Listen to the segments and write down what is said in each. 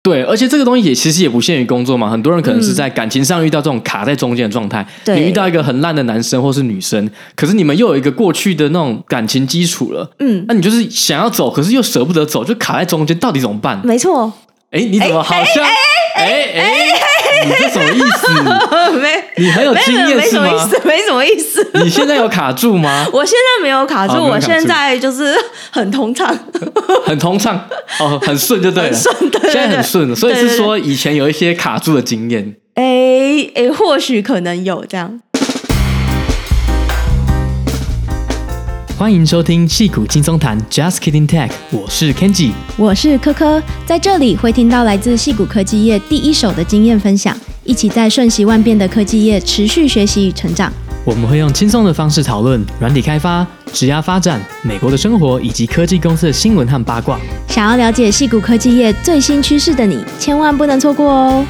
对，而且这个东西其实也不限于工作嘛，很多人可能是在感情上遇到这种卡在中间的状态，你遇到一个很烂的男生或是女生，可是你们又有一个过去的那种感情基础了，那你就是想要走，可是又舍不得走，就卡在中间，到底怎么办？ 没错。 你怎么好像你这什么意思？你很有经验是吗？ 没什么意思。 你现在有卡住吗？ 我现在没有卡住，我现在就是很通畅， 很通畅哦，很顺就对了， 很顺，对， 现在很顺了。所以是说以前有一些卡住的经验， 或许可能有这样。 欢迎收听矽谷轻松谈 Just Kidding Tech， 我是 Kenji， 我是科科，在这里会听到来自矽谷科技业第一手的经验分享，一起在瞬息万变的科技业持续学习与成长。 我们会用轻松的方式讨论软体开发、职涯发展、美国的生活以及科技公司的新闻和八卦。 想要了解矽谷科技业最新趋势的你，千万不能错过哦！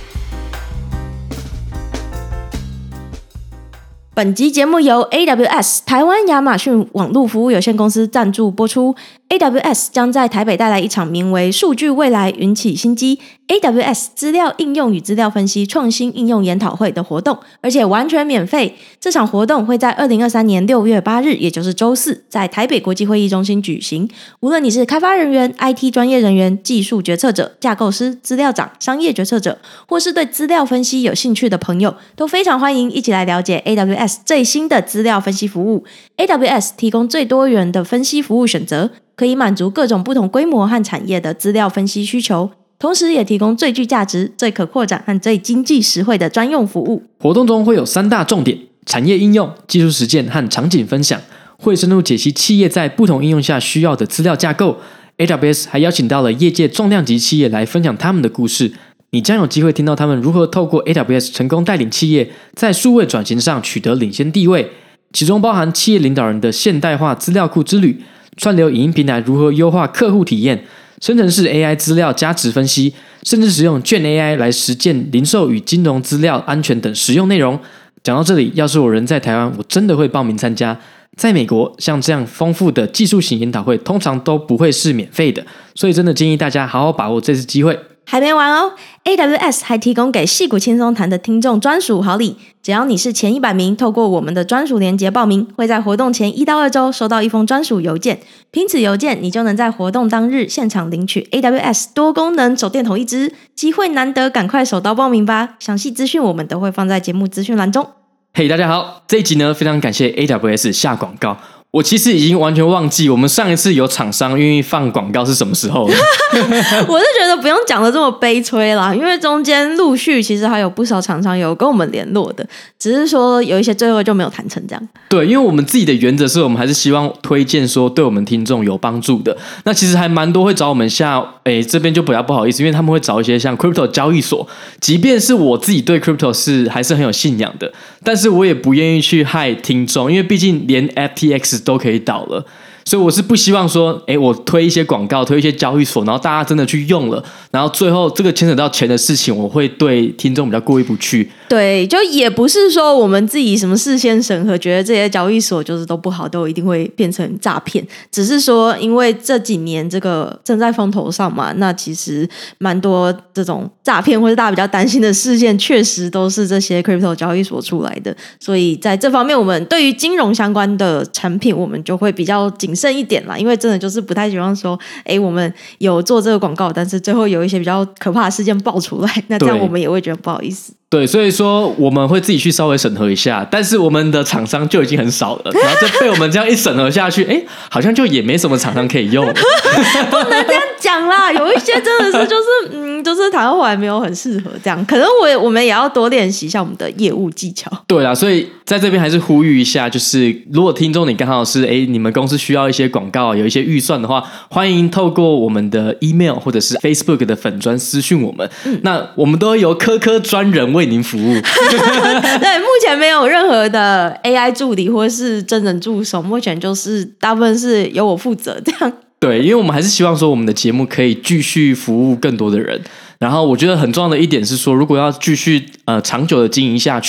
本集节目由 AWS 台湾亚马逊网络服务有限公司赞助播出。AWS 将在台北带来一场名为数据未来云起新机 AWS 资料应用与资料分析创新应用研讨会的活动，而且完全免费。这场活动会在2023年6月8日，也就是周四，在台北国际会议中心举行。无论你是开发人员、IT 专业人员、技术决策者、架构师、资料长、商业决策者，或是对资料分析有兴趣的朋友，都非常欢迎一起来了解 AWS 最新的资料分析服务。AWS 提供最多元的分析服务选择，可以满足各种不同规模和产业的资料分析需求，同时也提供最具价值、最可扩展和最经济实惠的专用服务。 活动中会有3大重点：产业应用、技术实践和场景分享，会深入解析企业在不同应用下需要的资料架构。AWS 还邀请到了业界重量级企业来分享他们的故事，你将有机会听到他们如何透过 AWS 成功带领企业在数位转型上取得领先地位，其中包含企业领导人的现代化资料库之旅，串流影音平台如何优化客户体验，生成式 AI 资料价值分析，甚至使用Gen AI 来实践零售与金融资料安全等实用内容。讲到这里，要是我人在台湾，我真的会报名参加。在美国，像这样丰富的技术型研讨会通常都不会是免费的，所以真的建议大家好好把握这次机会。 还没完哦， AWS 还提供给矽谷轻松谈的听众专属好礼，只要你是前100名，透过我们的专属连结报名，会在活动前1到2周收到一封专属邮件，凭此邮件你就能在活动当日现场领取 AWS 多功能手电筒1支，机会难得，赶快手刀报名吧！详细资讯我们都会放在节目资讯栏中。 大家好，这一集呢非常感谢 AWS 下广告。我其实已经完全忘记我们上一次有厂商愿意放广告是什么时候了。 我是觉得不用讲的这么悲催啦，因为中间陆续其实还有不少厂商有跟我们联络的，只是说有一些最后就没有谈成这样。 对，因为我们自己的原则是我们还是希望推荐说对我们听众有帮助的。那其实还蛮多会找我们这边就比较不好意思，因为他们会找一些像 crypto 交易所，即便是我自己对 crypto 还是很有信仰的，但是我也不愿意去害听众，因为毕竟连 FTX 都可以倒了，所以我是不希望说我推一些广告，推一些交易所，然后大家真的去用了，然后最后这个牵扯到钱的事情，我会对听众比较过意不去。 对，就也不是说我们自己什么事先审核觉得这些交易所就是都不好，都一定会变成诈骗，只是说因为这几年这个正在风头上嘛，那其实蛮多这种诈骗或者大家比较担心的事件确实都是这些 crypto 交易所出来的，所以在这方面我们对于金融相关的产品我们就会比较谨慎一点啦，因为真的就是不太希望说我们有做这个广告，但是最后有一些比较可怕的事件爆出来，那这样我们也会觉得不好意思。 对，所以说我们会自己去稍微审核一下，但是我们的厂商就已经很少了，然后就被我们这样一审核下去，好像就也没什么厂商可以用。 不能这样讲啦，有一些真的是就是台湾后来没有很适合这样，可能我们也要多练习一下我们的业务技巧。 对啦，所以在这边还是呼吁一下，就是如果听众你刚好是你们公司需要一些广告，有一些预算的话，欢迎透过我们的 email 或者是 Facebook 的粉专私讯我们，那我们都由科科专人为您服务。 对，目前没有任何的 AI 助理或是真人助手，目前就是大部分是由我负责这样。 对，因为我们还是希望说我们的节目可以继续服务更多的人，然后我觉得很重要的一点是说，如果要继续长久的经营下去，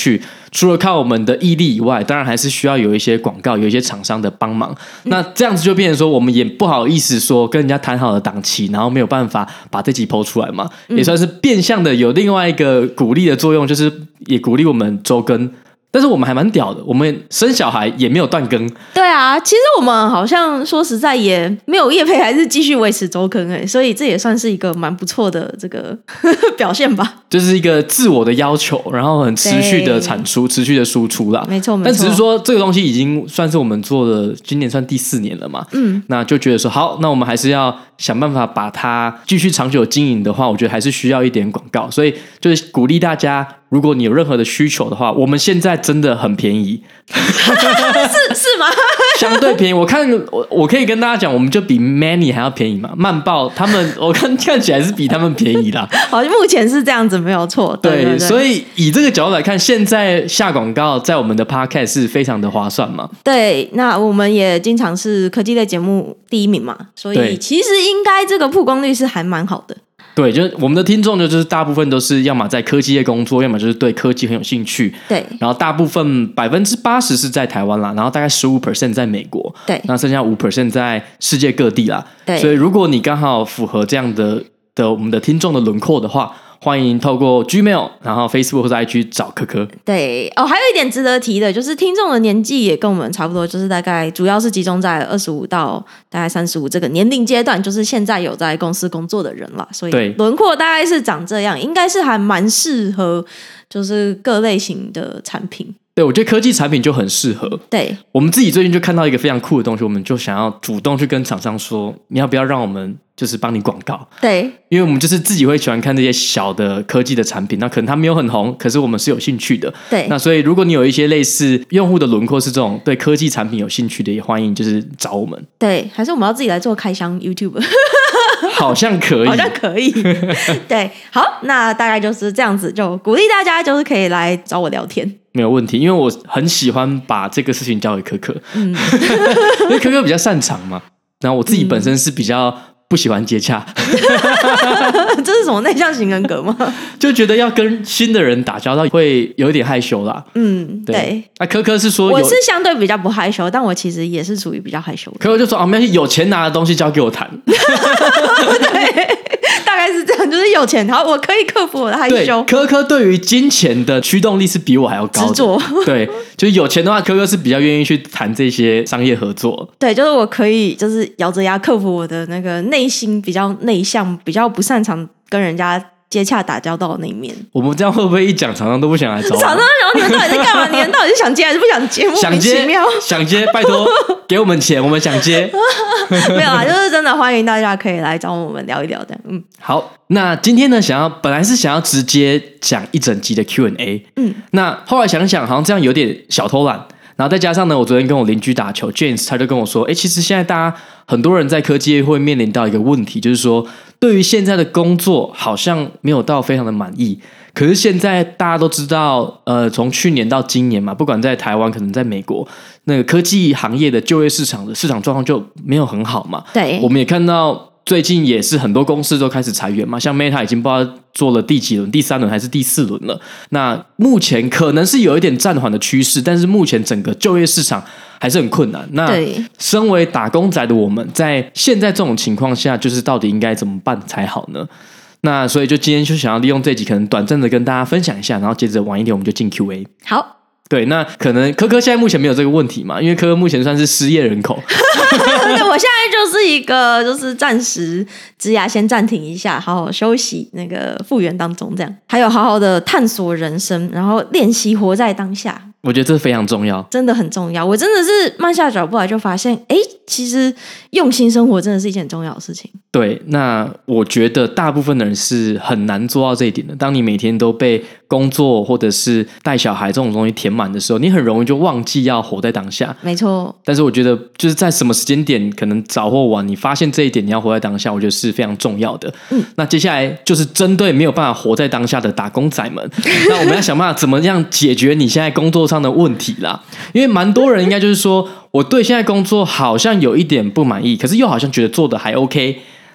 除了靠我们的毅力以外，当然还是需要有一些广告，有一些厂商的帮忙。那这样子就变成说，我们也不好意思说跟人家谈好的档期，然后没有办法把这集播出来嘛，也算是变相的有另外一个鼓励的作用，就是也鼓励我们周更。但是我们还蛮屌的，我们生小孩也没有断更。 对啊，其实我们好像说实在也没有业配，还是继续维持周更所以这也算是一个蛮不错的这个表现吧。 就是一个自我的要求，然后很持续的产出、持续的输出啦。 没错，没错。 但只是说这个东西已经算是我们做了，今年算第4年了嘛。那就觉得说好，那我们还是要想办法把它继续长久经营的话，我觉得还是需要一点广告，所以就是鼓励大家，如果你有任何的需求的话，我们现在真的很便宜。 是吗？ 相对便宜，我可以跟大家讲，我们就比 Many 还要便宜嘛。慢报他们我看起来是比他们便宜啦。 好，目前是这样子，没有错。对， 所以以这个角度来看，现在下广告在我们的 Podcast 是非常的划算嘛。 对，那我们也经常是科技类节目第1名嘛，所以其实应该这个曝光率是还蛮好的。 对，就是我们的听众就是大部分都是要么在科技业工作，要么就是对科技很有兴趣。 对， 然后大部分80%是在台湾啦，然后大概15% 在美国。 对， 那剩下5% 在世界各地啦。 对， 所以如果你刚好符合这样的我们的听众的轮廓的话，欢迎透过 Gmail 然后 Facebook 或者 IG 找科科。 对还有一点值得提的就是听众的年纪也跟我们差不多，就是大概主要是集中在25到大概35这个年龄阶段，就是现在有在公司工作的人啦，所以轮廓大概是长这样，应该是还蛮适合就是各类型的产品。 对，我觉得科技产品就很适合。 对， 我们自己最近就看到一个非常酷的东西，我们就想要主动去跟厂商说，你要不要让我们就是帮你广告？ 对， 因为我们就是自己会喜欢看这些小的科技的产品，那可能它没有很红，可是我们是有兴趣的。 对， 那所以如果你有一些类似用户的轮廓是这种对科技产品有兴趣的，也欢迎就是找我们。 对，还是我们要自己来做开箱 YouTube。 好像可以， 好像可以。对，好，那大概就是这样子，就鼓励大家就是可以来找我聊天， 没有问题，因为我很喜欢把这个事情交给科科，因为科科比较擅长嘛，然后我自己本身是比较不喜欢接洽。 这是什么内向型人格吗？ 就觉得要跟新的人打交道会有一点害羞啦。 对。 那科科是说我是相对比较不害羞，但我其实也是属于比较害羞的。 科科就说没关系，有钱拿的东西交给我谈。 对，大概是这样，就是有钱，好，我可以克服我的害羞。 科科对于金钱的驱动力是比我还要高的，执着。对，就是有钱的话，科科是比较愿意去谈这些商业合作。 对，就是我可以就是咬着牙克服我的那个内心比较内向，比较不擅长跟人家接洽打交道的那一面。 我们这样会不会一讲厂商都不想来找我？ 厂商想你们到底在干嘛？你们到底是想接还是不想接？莫名其妙。 想接，拜托给我们钱，我们想接。 没有啊，就是真的欢迎大家可以来找我们聊一聊的。 好，那今天呢，本来是想要直接讲一整集的 Q&A，那后来想想好像这样有点小偷懒。然后再加上呢，我昨天跟我邻居打球 James 他就跟我说，其实现在大家很多人在科技业会面临到一个问题，就是说对于现在的工作好像没有到非常的满意。可是现在大家都知道，从去年到今年嘛，不管在台湾，可能在美国，那个科技行业的就业市场状况就没有很好嘛。 对， 我们也看到。最近也是很多公司都开始裁员嘛，像 Meta 已经不知道做了第几轮，第3轮还是第4轮了。那目前可能是有一点暂缓的趋势，但是目前整个就业市场还是很困难。那身为打工仔的我们，在现在这种情况下，就是到底应该怎么办才好呢？那所以就今天就想要利用这集，可能短暂的跟大家分享一下，然后接着晚一点我们就进 QA。 好。 对，那可能科科现在目前没有这个问题嘛，因为科科目前算是失业人口。 对，我现在就是一个就是暂时职涯先暂停一下，好好休息，那个复原当中这样，还有好好的探索人生，然后练习活在当下。 我觉得这非常重要， 真的很重要。我真的是慢下脚步来就发现，其实用心生活真的是一件很重要的事情。 对，那我觉得大部分的人是很难做到这一点的。当你每天都被工作或者是带小孩这种东西填满的时候，你很容易就忘记要活在当下。 没错。但是我觉得就是在什么时间点，可能早或晚，你发现这一点，你要活在当下，我觉得是非常重要的。那接下来就是针对没有办法活在当下的打工仔们，那我们要想办法怎么样解决你现在工作上的问题啦。因为蛮多人应该就是说，我对现在工作好像有一点不满意，可是又好像觉得做的还 OK。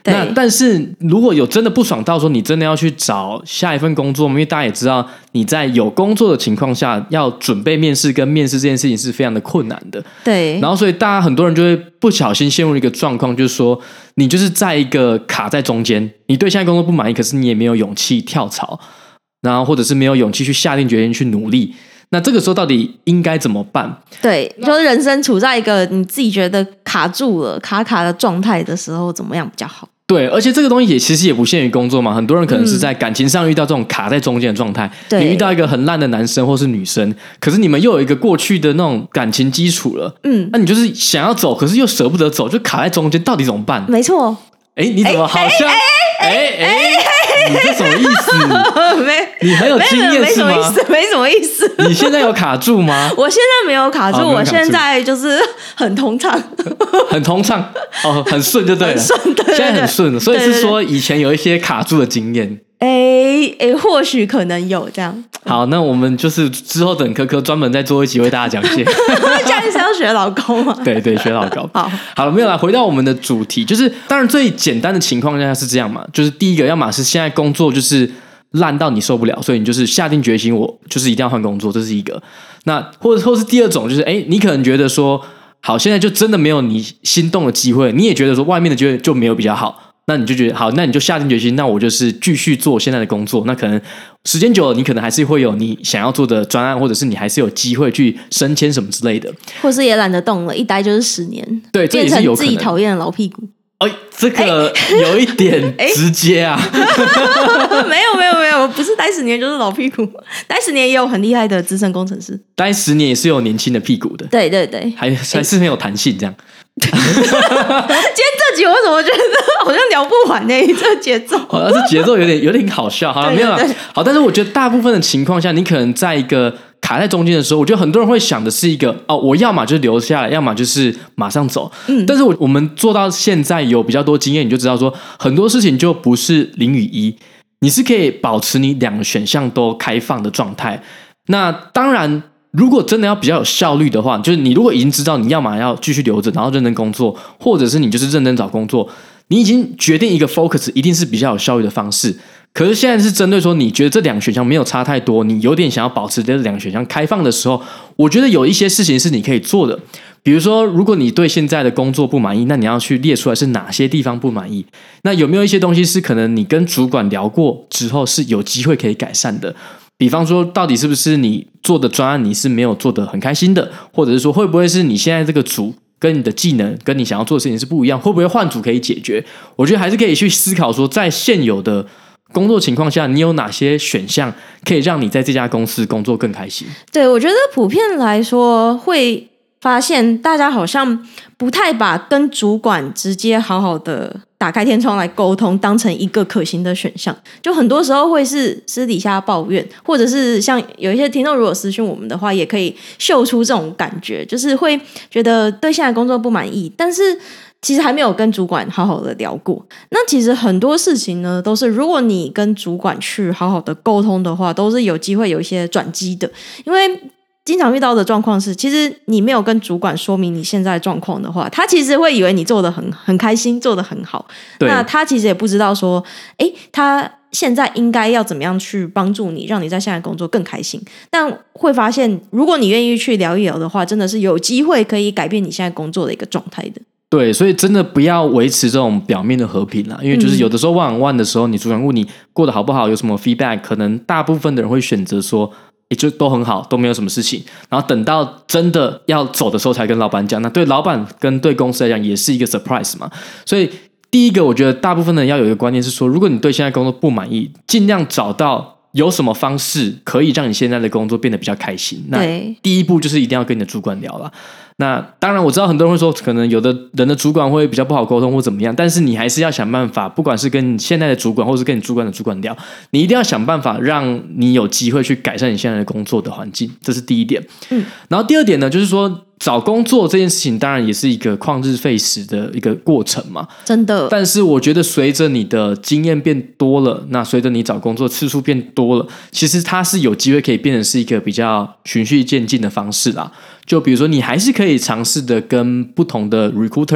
那但是如果有真的不爽到说你真的要去找下一份工作，因为大家也知道你在有工作的情况下要准备面试跟面试这件事情是非常的困难的。 对， 然后所以大家很多人就会不小心陷入一个状况，就是说你就是在一个卡在中间，你对现在工作不满意，可是你也没有勇气跳槽，然后或者是没有勇气去下定决心去努力。那这个时候到底应该怎么办？ 对，就是人生处在一个你自己觉得卡住了、卡的状态的时候，怎么样比较好？ 对，而且这个东西其实也不限于工作嘛，很多人可能是在感情上遇到这种卡在中间的状态。你遇到一个很烂的男生或是女生，可是你们又有一个过去的那种感情基础了，那你就是想要走，可是又舍不得走，就卡在中间，到底怎么办？ 没错。 你怎么好像你这什么意思？你很有经验是吗？ 没什么意思。 你现在有卡住吗？ 我现在没有卡住，我现在就是很通畅， 很通畅哦，很顺就对了， 很顺，对， 现在很顺，所以是说以前有一些卡住的经验。 或许可能有这样。 好，那我们就是之后等科科专门再做一集为大家讲解。 这样是要学老高吗？ 对，学老高。 好了，没有啦。回到我们的主题，就是当然最简单的情况下是这样嘛，就是第一个，要么是现在工作就是烂到你受不了，所以你就是下定决心，我就是一定要换工作，这是一个。那或是第二种，就是你可能觉得说，好，现在就真的没有你心动的机会，你也觉得说外面的机会就没有比较好。那你就觉得好，那你就下定决心，那我就是继续做现在的工作。那可能时间久了，你可能还是会有你想要做的专案，或者是你还是有机会去升迁什么之类的， 或是也懒得动了，一待就是10年， 对，这也是有可能。 变成自己讨厌的老屁股。 这个有一点直接啊。 没有，不是待10年就是老屁股，待10年也有很厉害的资深工程师， 待10年也是有年轻的屁股的。 对， 还是很有弹性这样。 今天这集我怎么觉得好像聊不完呢？这节奏， 这节奏有点好笑。好了，没有了。好，但是我觉得大部分的情况下，你可能在一个卡在中间的时候，我觉得很多人会想的是一个我要么就留下来，要么就是马上走。但是我们做到现在有比较多经验，你就知道说很多事情就不是0与1，你是可以保持你2个选项都开放的状态。那当然。如果真的要比较有效率的话，就是你如果已经知道你要嘛要继续留着，然后认真工作，或者是你就是认真找工作，你已经决定一个 focus 一定是比较有效率的方式。可是现在是针对说你觉得这2个选项没有差太多，你有点想要保持这2个选项开放的时候，我觉得有一些事情是你可以做的。比如说，如果你对现在的工作不满意，那你要去列出来是哪些地方不满意。那有没有一些东西是可能你跟主管聊过之后是有机会可以改善的？比方说，到底是不是你做的专案你是没有做得很开心的，或者是说会不会是你现在这个组跟你的技能跟你想要做的事情是不一样，会不会换组可以解决？我觉得还是可以去思考说，在现有的工作情况下，你有哪些选项可以让你在这家公司工作更开心？ 对，我觉得普遍来说会发现大家好像不太把跟主管直接好好的打开天窗来沟通当成一个可行的选项，就很多时候会是私底下抱怨，或者是像有一些听众如果私讯我们的话，也可以秀出这种感觉，就是会觉得对现在工作不满意，但是其实还没有跟主管好好的聊过。那其实很多事情呢，都是如果你跟主管去好好的沟通的话，都是有机会有一些转机的。因为经常遇到的状况是，其实你没有跟主管说明你现在的状况的话，他其实会以为你做得很开心，做得很好。那他其实也不知道说，他现在应该要怎么样去帮助你，让你在现在工作更开心。但会发现，如果你愿意去聊一聊的话，真的是有机会可以改变你现在工作的一个状态的。 对，所以真的不要维持这种表面的和平啦，因为就是有的时候one-on-one的时候，你主管问你过得好不好，有什么 feedback， 可能大部分的人会选择说就都很好，都没有什么事情，然后等到真的要走的时候才跟老板讲，那对老板跟对公司来讲也是一个 surprise 嘛。所以第一个我觉得大部分的人要有一个观念是说，如果你对现在工作不满意，尽量找到有什么方式可以让你现在的工作变得比较开心。那第一步就是一定要跟你的主管聊啦。那当然我知道很多人会说可能有的人的主管会比较不好沟通或怎么样，但是你还是要想办法，不管是跟你现在的主管或是跟你主管的主管聊，你一定要想办法让你有机会去改善你现在的工作的环境，这是第一点。然后第二点呢，就是说找工作这件事情当然也是一个旷日费时的一个过程嘛， 真的。但是我觉得随着你的经验变多了，那随着你找工作次数变多了，其实它是有机会可以变成是一个比较循序渐进的方式啦。就比如说你还是可以尝试的跟不同的 recruiter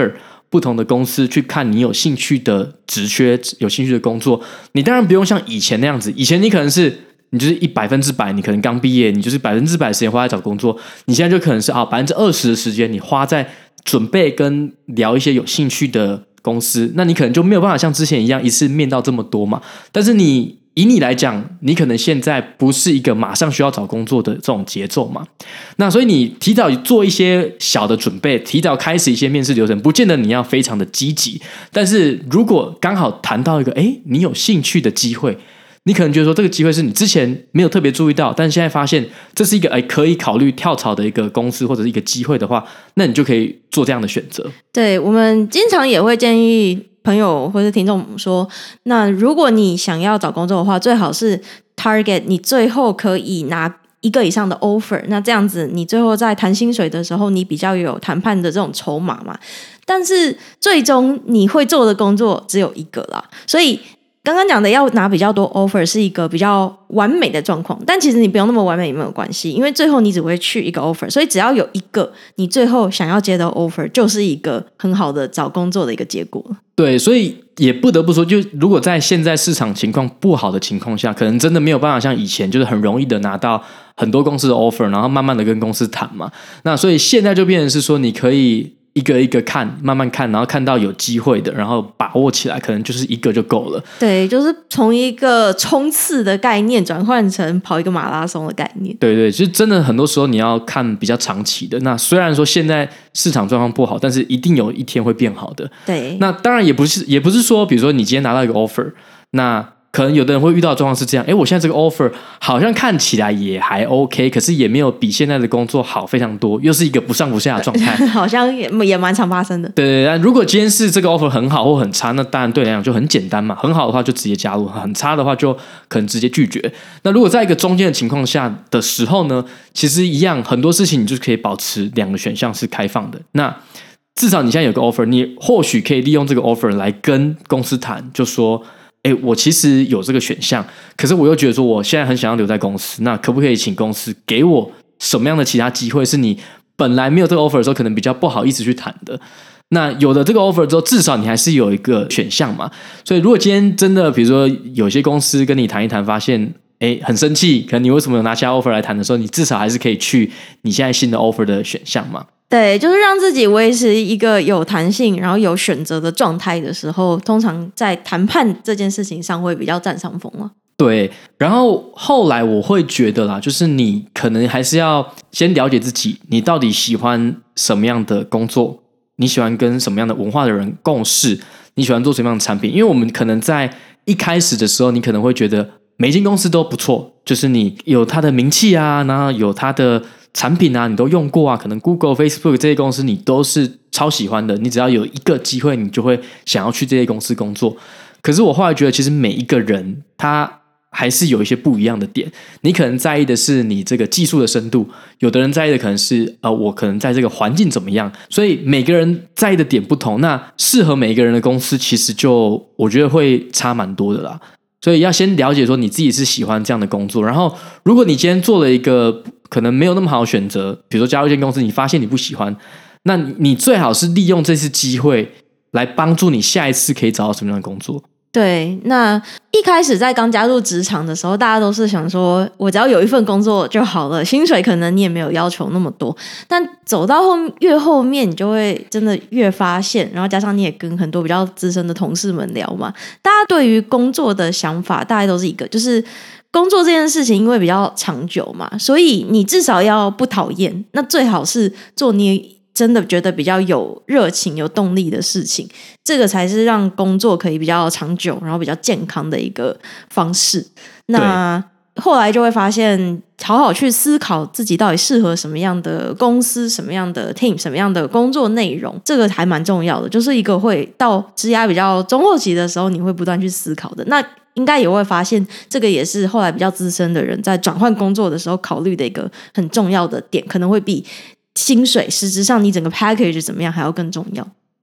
不同的公司去看你有兴趣的职缺、有兴趣的工作。你当然不用像以前那样子，以前你可能是你就是100%，你可能刚毕业，你就是100%的时间花在找工作。你现在就可能是20%的时间你花在准备跟聊一些有兴趣的公司，那你可能就没有办法像之前一样一次面到这么多嘛。但是以你来讲，你可能现在不是一个马上需要找工作的这种节奏嘛，那所以你提早做一些小的准备，提早开始一些面试流程，不见得你要非常的积极，但是如果刚好谈到一个你有兴趣的机会，你可能觉得说这个机会是你之前没有特别注意到，但是现在发现这是一个可以考虑跳槽的一个公司或者是一个机会的话，那你就可以做这样的选择。 对，我们经常也会建议朋友或是听众说，那如果你想要找工作的话，最好是 target 你最后可以拿1个以上的 offer， 那这样子你最后在谈薪水的时候，你比较有谈判的这种筹码嘛。但是最终你会做的工作只有1个啦，所以刚刚讲的要拿比较多 offer 是一个比较完美的状况，但其实你不用那么完美也没有关系，因为最后你只会去1个 offer， 所以只要有1个你最后想要接的 offer 就是一个很好的找工作的一个结果。 对，所以也不得不说，就如果在现在市场情况不好的情况下，可能真的没有办法像以前就是很容易的拿到很多公司的 offer， 然后慢慢的跟公司谈嘛。那所以现在就变成是说，你可以一个一个看，慢慢看，然后看到有机会的，然后把握起来，可能就是1个就够了。 对，就是从一个冲刺的概念转换成跑一个马拉松的概念。 对对，就真的很多时候你要看比较长期的。那虽然说现在市场状况不好，但是一定有一天会变好的。 对， 那当然也不是说，比如说你今天拿到一个 offer， 那可能有的人会遇到的状况是这样，我现在这个 offer 好像看起来也还 OK， 可是也没有比现在的工作好非常多，又是一个不上不下的状态。 好像也蛮常发生的。 对，但如果今天是这个 offer 很好或很差，那当然对你来讲就很简单嘛。很好的话就直接加入，很差的话就可能直接拒绝。那如果在一个中间的情况下的时候呢，其实一样很多事情你就可以保持2个选项是开放的。那至少你现在有个 offer， 你或许可以利用这个 offer 来跟公司谈，就说我其实有这个选项，可是我又觉得说我现在很想要留在公司，那可不可以请公司给我什么样的其他机会是你本来没有这个 offer 的时候可能比较不好意思去谈的。那有了这个 offer 之后，至少你还是有一个选项嘛。所以如果今天真的比如说有些公司跟你谈一谈，发现很生气，可能你为什么有拿其他 offer 来谈的时候，你至少还是可以去你现在新的 offer 的选项嘛。 对，就是让自己维持一个有弹性然后有选择的状态的时候，通常在谈判这件事情上会比较占上风了。 对，然后后来我会觉得啦，就是你可能还是要先了解自己，你到底喜欢什么样的工作，你喜欢跟什么样的文化的人共事，你喜欢做什么样的产品。因为我们可能在一开始的时候，你可能会觉得每一间公司都不错，就是你有它的名气啊，然后有它的产品啊，你都用过啊，可能 Google、Facebook 这些公司你都是超喜欢的，你只要有一个机会，你就会想要去这些公司工作。可是我后来觉得，其实每一个人他还是有一些不一样的点。你可能在意的是你这个技术的深度，有的人在意的可能是我可能在这个环境怎么样。所以每个人在意的点不同，那适合每一个人的公司其实就我觉得会差蛮多的啦。所以要先了解说你自己是喜欢这样的工作，然后如果你今天做了一个可能没有那么好的选择，比如说加入一间公司，你发现你不喜欢，那你最好是利用这次机会来帮助你下一次可以找到什么样的工作。 对，那一开始在刚加入职场的时候，大家都是想说我只要有一份工作就好了，薪水可能你也没有要求那么多，但走到越后面你就会真的越发现，然后加上你也跟很多比较资深的同事们聊嘛，大家对于工作的想法大概都是一个，就是工作这件事情因为比较长久嘛，所以你至少要不讨厌，那最好是做你真的觉得比较有热情有动力的事情，这个才是让工作可以比较长久然后比较健康的一个方式。那后来就会发现好好去思考自己到底适合什么样的公司，什么样的 team， 什么样的工作内容，这个还蛮重要的，就是一个会到职涯比较中后期的时候你会不断去思考的。那应该也会发现这个也是后来比较资深的人在转换工作的时候考虑的一个很重要的点，可能会比薪水实质上你整个 package 怎么样还要更重要。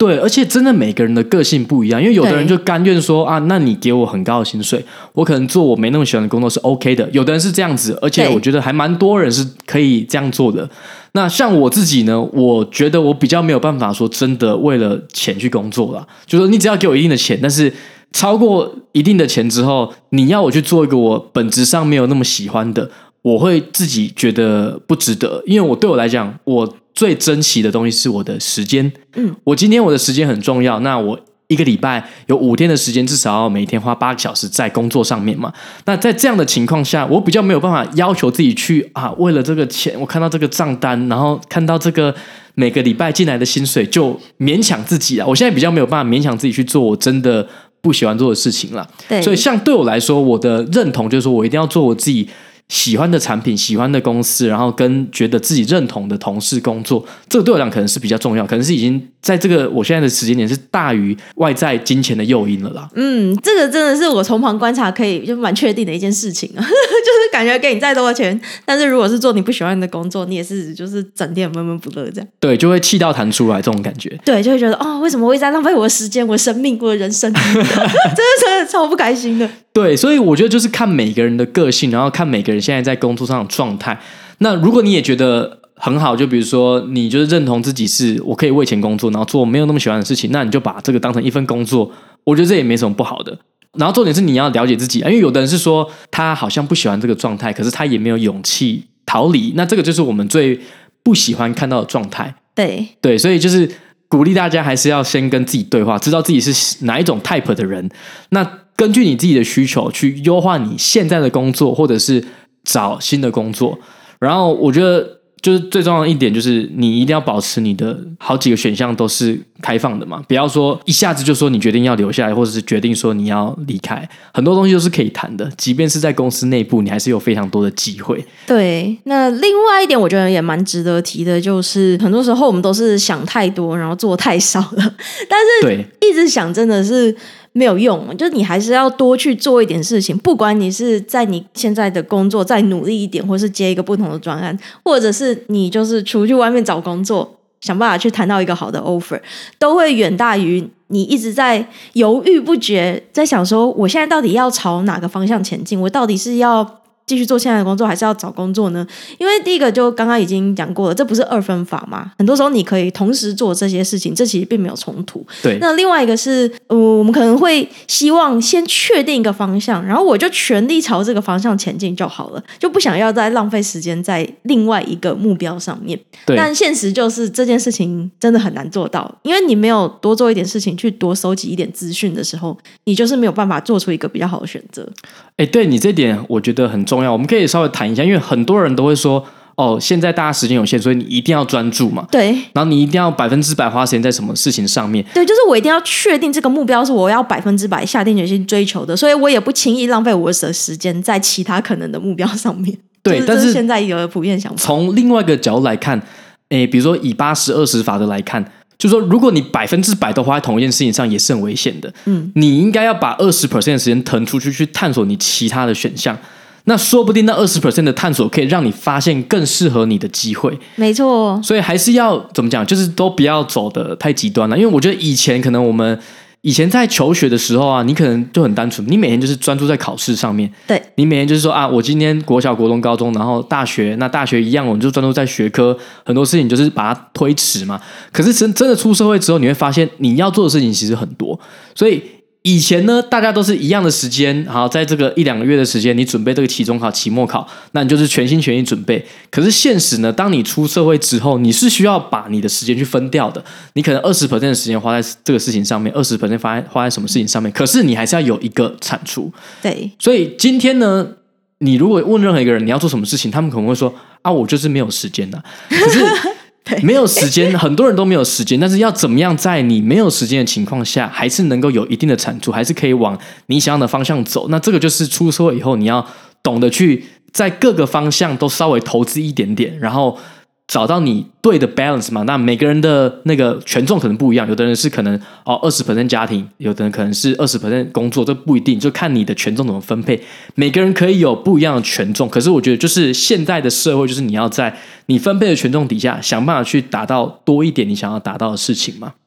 对，而且真的每个人的个性不一样，因为有的人就甘愿说啊，那你给我很高的薪水，我可能做我没那么喜欢的工作是 OK 的。有的人是这样子，而且我觉得还蛮多人是可以这样做的。那像我自己呢，我觉得我比较没有办法说真的为了钱去工作啦，就是说你只要给我一定的钱，但是超过一定的钱之后，你要我去做一个我本质上没有那么喜欢的，我会自己觉得不值得。因为对我来讲，我最珍惜的东西是我的时间。我今天我的时间很重要，那我一个礼拜有5天的时间，至少要每天花8个小时在工作上面嘛。那在这样的情况下，我比较没有办法要求自己去为了这个钱，我看到这个账单，然后看到这个每个礼拜进来的薪水，就勉强自己啦。我现在比较没有办法勉强自己去做我真的不喜欢做的事情啦。所以像对我来说，我的认同就是说我一定要做我自己喜欢的产品，喜欢的公司，然后跟觉得自己认同的同事工作，这个对我来讲可能是比较重要，可能是已经在这个我现在的时间点是大于外在金钱的诱因了啦。 这个真的是我从旁观察可以就蛮确定的一件事情啊，就是感觉给你再多的钱，但是如果是做你不喜欢的工作，你也是就是整天闷闷不乐这样。 对，就会气到弹出来这种感觉。 对，就会觉得为什么我一直在浪费我的时间、我的生命、我的人生，真的超不开心的。 对，所以我觉得就是看每个人的个性，然后看每个人现在在工作上的状态。那如果你也觉得很好，就比如说你就是认同自己是我可以为钱工作，然后做没有那么喜欢的事情，那你就把这个当成一份工作，我觉得这也没什么不好的。然后重点是你要了解自己，因为有的人是说他好像不喜欢这个状态，可是他也没有勇气逃离，那这个就是我们最不喜欢看到的状态。 对， 所以就是鼓励大家还是要先跟自己对话，知道自己是哪一种 type 的人，那根据你自己的需求去优化你现在的工作，或者是找新的工作。然后我觉得就是最重要的一点就是你一定要保持你的好几个选项都是开放的嘛，不要说一下子就说你决定要留下来，或者是决定说你要离开，很多东西都是可以谈的，即便是在公司内部你还是有非常多的机会。 对，那另外一点我觉得也蛮值得提的，就是很多时候我们都是想太多然后做太少了，但是一直想真的是没有用，就是你还是要多去做一点事情，不管你是在你现在的工作再努力一点，或是接一个不同的专案，或者是你就是出去外面找工作，想办法去谈到一个好的 offer， 都会远大于你一直在犹豫不决，在想说我现在到底要朝哪个方向前进，我到底是要继续做现在的工作还是要找工作呢？因为第一个就刚刚已经讲过了，这不是二分法嘛，很多时候你可以同时做这些事情，这其实并没有冲突。 对， 那另外一个是我们可能会希望先确定一个方向，然后我就全力朝这个方向前进就好了，就不想要再浪费时间在另外一个目标上面。但现实就是这件事情真的很难做到，因为你没有多做一点事情去多收集一点资讯的时候，你就是没有办法做出一个比较好的选择。 对，你这点我觉得很重要，我们可以稍微谈一下，因为很多人都会说现在大家时间有限，所以你一定要专注嘛。 对， 然后你一定要100%花时间在什么事情上面。 对，就是我一定要确定这个目标是我要100%下定决心追求的，所以我也不轻易浪费我的时间在其他可能的目标上面。 对， 但是现在有的普遍想法。 从另外一个角度来看，比如说以80-20法则来看，就是说如果你100%都花在同一件事情上，也是很危险的。你应该要把20% 的时间腾出去探索你其他的选项。那说不定那20% 的探索可以让你发现更适合你的机会。 没错， 所以还是要怎么讲，就是都不要走得太极端了。因为我觉得以前可能我们以前在求学的时候啊，你可能就很单纯，你每天就是专注在考试上面。 对， 你每天就是说我今天国小、国中、高中，然后大学，那大学一样，我们就专注在学科，很多事情就是把它推迟嘛。可是真的出社会之后，你会发现你要做的事情其实很多，所以以前呢，大家都是一样的时间，好，在这个1-2个月的时间，你准备这个期中考、期末考，那你就是全心全意准备。可是现实呢，当你出社会之后，你是需要把你的时间去分掉的。你可能20% 的时间花在这个事情上面，20% 花在什么事情上面，可是你还是要有一个产出。 对， 所以今天呢，你如果问任何一个人你要做什么事情，他们可能会说我就是没有时间的。可是没有时间，很多人都没有时间，但是要怎么样在你没有时间的情况下，还是能够有一定的产出，还是可以往你想要的方向走？那这个就是出社会以后，你要懂得去在各个方向都稍微投资一点点，然后找到你对的 balance 嘛。那每个人的那个权重可能不一样，有的人是可能20% 家庭，有的人可能是20% 工作，这不一定，就看你的权重怎么分配。每个人可以有不一样的权重，可是我觉得就是现在的社会，就是你要在你分配的权重底下，想办法去达到多一点你想要达到的事情嘛。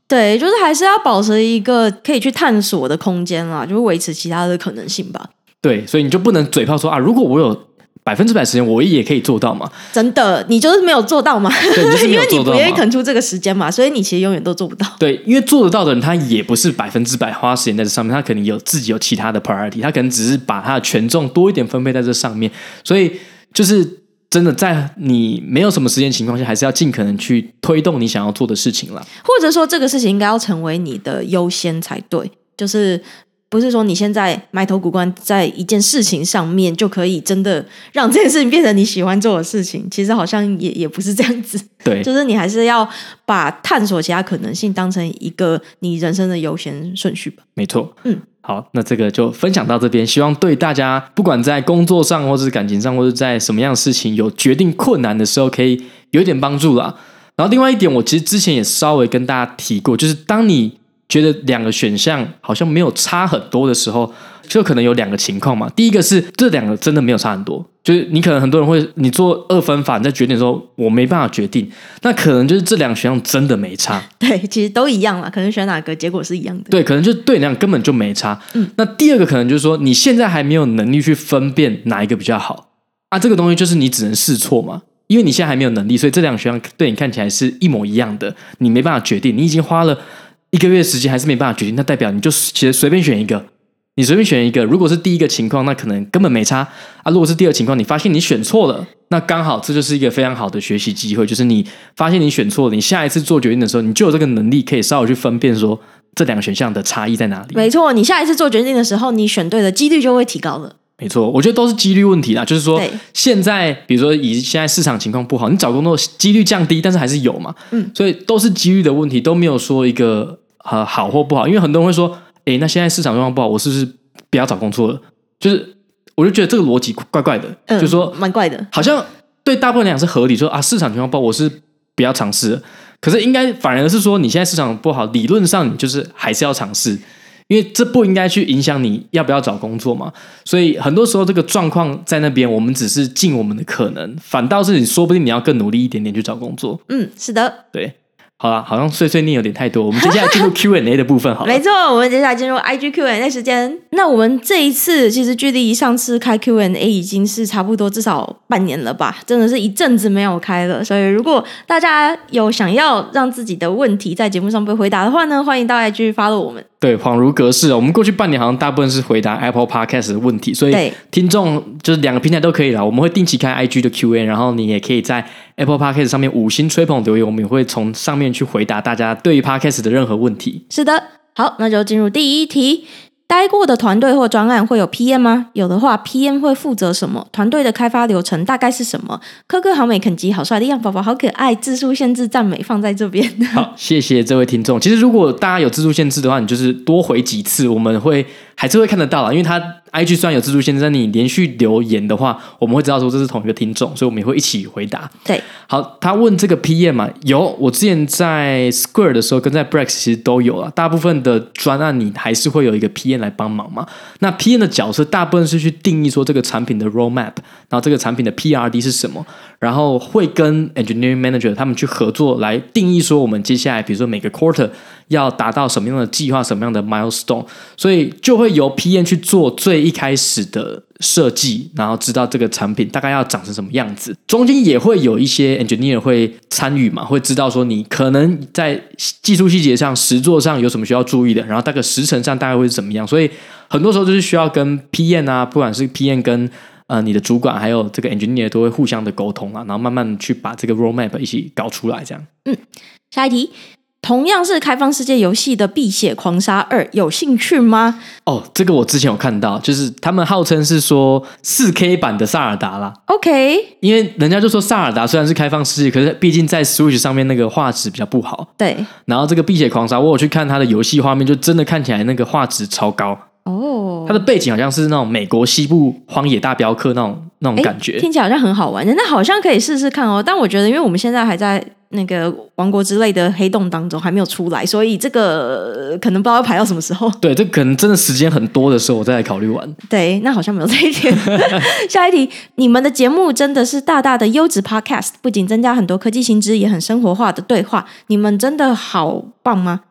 对，就是还是要保持一个可以去探索的空间啦，就是维持其他的可能性吧。 对，所以你就不能嘴炮说啊，如果我有100%时间，我也可以做到嘛。 真的，你就是没有做到嘛？ 对，你就是没有做到嘛， 因为你不愿意腾出这个时间嘛，所以你其实永远都做不到。 对，因为做得到的人，他也不是100%花时间在这上面，他可能自己有其他的 priority， 他可能只是把他的权重多一点分配在这上面，所以就是真的在你没有什么时间情况下，还是要尽可能去推动你想要做的事情啦。 或者说，这个事情应该要成为你的优先才对，就是不是说你现在埋头苦干在一件事情上面就可以真的让这件事情变成你喜欢做的事情，其实好像也不是这样子。 对， 就是你还是要把探索其他可能性当成一个你人生的优先顺序吧。 没错。好，那这个就分享到这边，希望对大家不管在工作上或是感情上或是在什么样的事情有决定困难的时候可以有一点帮助啦。然后另外一点，我其实之前也稍微跟大家提过，就是当你觉得2个选项好像没有差很多的时候，就可能有2个情况嘛。第一个是这2个真的没有差很多，就是你可能很多人会你做2分法，你在决定的时候我没办法决定，那可能就是这2个选项真的没差。 对，其实都一样啦，可能选哪个结果是一样的。 对，可能就对你来讲根本就没差。那第2个可能就是说你现在还没有能力去分辨哪一个比较好啊，这个东西就是你只能试错嘛。因为你现在还没有能力，所以这2个选项对你看起来是一模一样的，你没办法决定，你已经花了1个月时间还是没办法决定，那代表你就其实随便选一个，你随便选一个。如果是第一个情况，那可能根本没差啊。如果是第2个情况，你发现你选错了，那刚好这就是一个非常好的学习机会，就是你发现你选错了，你下一次做决定的时候，你就有这个能力可以稍微去分辨说这2个选项的差异在哪里。 没错，你下一次做决定的时候，你选对的几率就会提高了。 没错，我觉得都是几率问题啦。就是说，现在比如说以现在市场情况不好，你找工作几率降低，但是还是有嘛。所以都是几率的问题，都没有说一个好或不好。因为很多人会说，那现在市场状况不好，我是不是不要找工作了？就是我就觉得这个逻辑怪怪的，就是说蛮怪的， 好像对大部分人讲是合理，说啊市场情况不好，我是不要尝试了。可是应该反而是说，你现在市场不好，理论上你就是还是要尝试。因为这不应该去影响你要不要找工作嘛，所以很多时候这个状况在那边，我们只是尽我们的可能，反倒是你说不定你要更努力一点点去找工作。 是的， 对。好啦，好像碎碎念有点太多，我们接下来进入 Q&A 的部分好了。 没错，我们接下来进入 IG Q&A 时间。那我们这一次其实距离上次开 Q&A 已经是差不多至少半年了吧，真的是一阵子没有开了。所以如果大家有想要让自己的问题在节目上被回答的话呢，欢迎到 IG follow 我们。 对，恍如隔世，我们过去半年好像大部分是回答 Apple Podcast 的问题，所以听众就是2个平台都可以啦。我们会定期开 IG 的 Q&A， 然后你也可以在 Apple Podcast 上面5星吹捧留言，我们也会从上面去回答大家对于 Podcast 的任何问题。 是的，好，那就进入第1题。待过的团队或专案会有 PM 吗？有的话 PM 会负责什么？团队的开发流程大概是什么？科科好美肯基好帅的样宝宝好可爱，字数限制赞美放在这边。 好，谢谢这位听众。其实如果大家有字数限制的话，你就是多回几次，我们还是会看得到啦。因为他 IG 虽然有字数限制，但你连续留言的话，我们会知道说这是同一个听众，所以我们也会一起回答。 对， 好，他问这个 PM 嘛，有，我之前在 Square 的时候跟在 Brex 其实都有啦。大部分的专案你还是会有一个 PM 来帮忙嘛。那 PM 的角色大部分是去定义说这个产品的 roadmap， 然后这个产品的 PRD 是什么，然后会跟 engineering manager 他们去合作来定义说我们接下来比如说每个 quarter 要达到什么样的计划，什么样的 milestone， 所以就会由 PM 去做最一开始的设计，然后知道这个产品大概要长成什么样子。中间也会有一些 engineer 会参与嘛，会知道说你可能在技术细节上实作上有什么需要注意的，然后大概时程上大概会是怎么样。所以很多时候就是需要跟 PM 啊，不管是 PM 跟你的主管还有这个 engineer 都会互相的沟通啊，然后慢慢去把这个 roadmap 一起搞出来这样。 下一题，同样是开放世界游戏的《碧血狂杀2》有兴趣吗？ 这个我之前有看到，就是他们号称是说 4K 版的萨尔达啦。 OK， 因为人家就说萨尔达虽然是开放世界，可是毕竟在 Switch 上面那个画质比较不好。 对。 然后这个《碧血狂杀》，我有去看它的游戏画面，就真的看起来那个画质超高。它的背景好像是那种美国西部荒野大镖客那种感觉， 听起来好像很好玩的，那好像可以试试看哦。但我觉得，因为我们现在还在那个王国之类的黑洞当中，还没有出来，所以这个可能不知道要排到什么时候。 对，这可能真的时间很多的时候，我再来考虑玩。 对，那好像没有这一点。下一题，你们的节目真的是大大的优质 podcast， 不仅增加很多科技新知，也很生活化的对话。你们真的好棒吗？